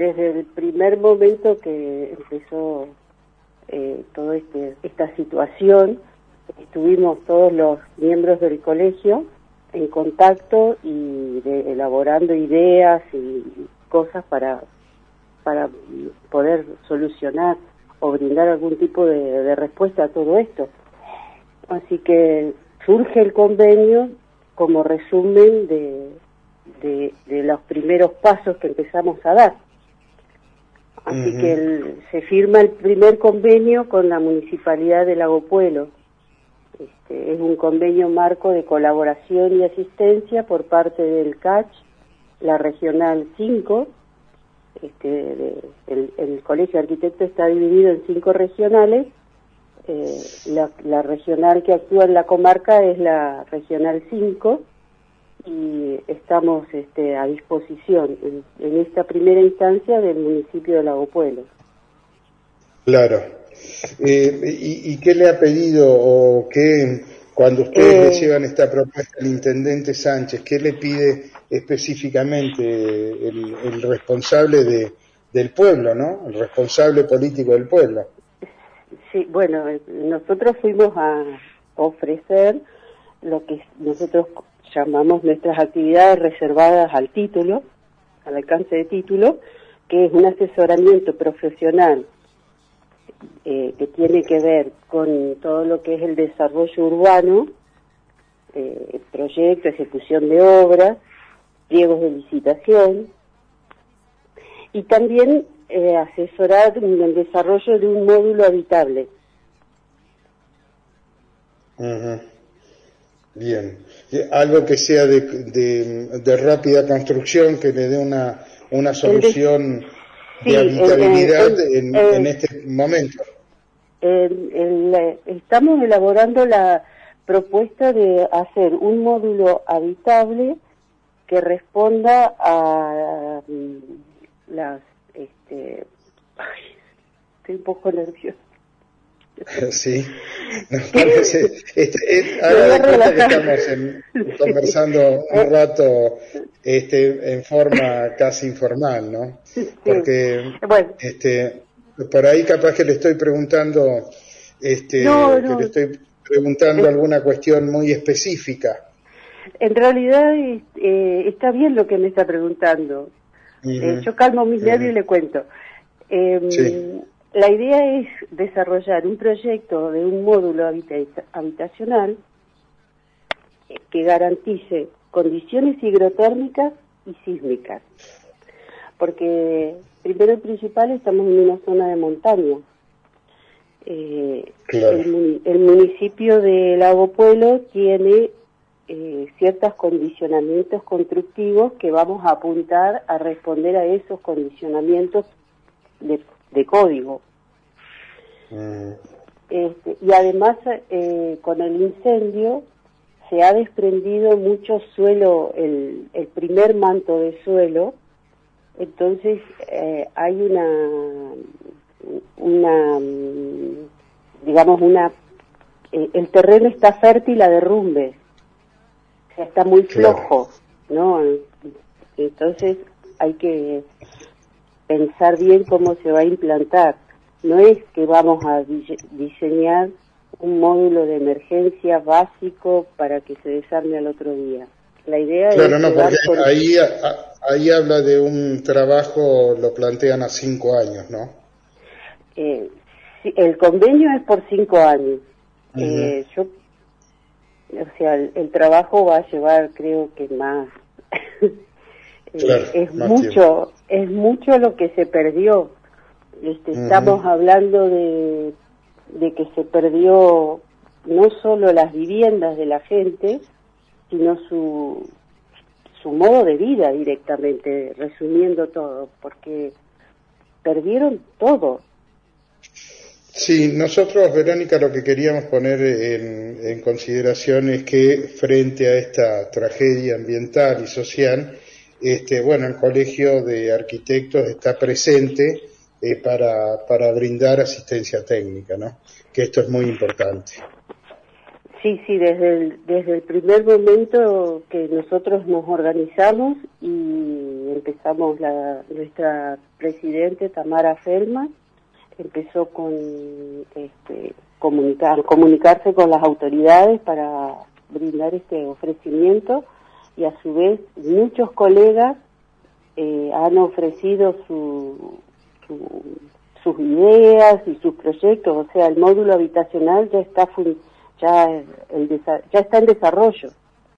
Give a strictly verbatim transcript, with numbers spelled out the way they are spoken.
desde el primer momento que empezó eh, toda este, esta situación, estuvimos todos los miembros del colegio en contacto y de, elaborando ideas y cosas para, para poder solucionar o brindar algún tipo de, de respuesta a todo esto. Así que surge el convenio como resumen de, de, de los primeros pasos que empezamos a dar. Así uh-huh. que el, se firma el primer convenio con la Municipalidad de Lago Puelo. Este, es un convenio marco de colaboración y asistencia por parte del C A C H, la Regional cinco. Este, de, el, el Colegio de Arquitectos está dividido en cinco regionales. Eh, la, la regional que actúa en la comarca es la Regional cinco y estamos este, a disposición en, en esta primera instancia del municipio de Lago Puelo. Claro. Eh, y, ¿Y qué le ha pedido o qué, cuando ustedes eh, le llevan esta propuesta al intendente Sánchez, qué le pide específicamente el, el responsable de, del pueblo, ¿no? El responsable político del pueblo. Sí, bueno, nosotros fuimos a ofrecer lo que nosotros llamamos nuestras actividades reservadas al título, al alcance de título, que es un asesoramiento profesional eh, que tiene que ver con todo lo que es el desarrollo urbano, eh, proyecto, ejecución de obras, pliegos de licitación, y también eh, asesorar en el desarrollo de un módulo habitable. Uh-huh. Bien. Algo que sea de, de, de rápida construcción, que le dé una, una solución de, sí, de habitabilidad el, el, en, el, en este momento. El, el, estamos elaborando la propuesta de hacer un módulo habitable que responda a um, las... Este, ay, estoy un poco nerviosa. Sí, nos parece, este, este, haga de cuenta que estamos en, conversando un rato este, en forma casi informal, ¿no? Porque bueno. este, por ahí capaz que le estoy preguntando, este, no, no. que le estoy preguntando alguna cuestión muy específica. En realidad eh, está bien lo que me está preguntando. Uh-huh. Eh, yo calmo mis nervios uh-huh. y le cuento. Eh, sí. La idea es desarrollar un proyecto de un módulo habita- habitacional que garantice condiciones hidrotérmicas y sísmicas. Porque, primero y principal, estamos en una zona de montaña. Eh, claro. el, el municipio de Lago Puelo tiene eh, ciertos condicionamientos constructivos que vamos a apuntar a responder a esos condicionamientos de de código. Mm. Este, y además eh, con el incendio se ha desprendido mucho suelo, el, el primer manto de suelo, entonces eh, hay una, una digamos una, eh, el terreno está fértil a derrumbes, o sea, está muy flojo, claro. ¿no? Entonces hay que pensar bien cómo se va a implantar. No es que vamos a di- diseñar un módulo de emergencia básico para que se desarme al otro día. La idea claro, es... no, porque con... ahí, a, ahí habla de un trabajo, lo plantean a cinco años, ¿no? Eh, sí, el convenio es por cinco años. Uh-huh. Eh, yo, o sea, el, el trabajo va a llevar, creo que más... Claro, eh, es mucho tiempo. Es mucho lo que se perdió. Este, uh-huh. Estamos hablando de, de que se perdió no solo las viviendas de la gente, sino su su modo de vida directamente, resumiendo todo, porque perdieron todo. Sí, nosotros, Verónica, lo que queríamos poner en, en consideración es que frente a esta tragedia ambiental y social, Este, bueno, el Colegio de Arquitectos está presente eh, para, para brindar asistencia técnica, ¿no? Que esto es muy importante. Sí, sí, desde el, desde el primer momento que nosotros nos organizamos y empezamos, la nuestra presidente Tamara Feldman empezó con este, comunicar, comunicarse con las autoridades para brindar este ofrecimiento, y a su vez muchos colegas eh, han ofrecido su, su, sus ideas y sus proyectos. O sea, el módulo habitacional ya está fun, ya, el, ya está en desarrollo.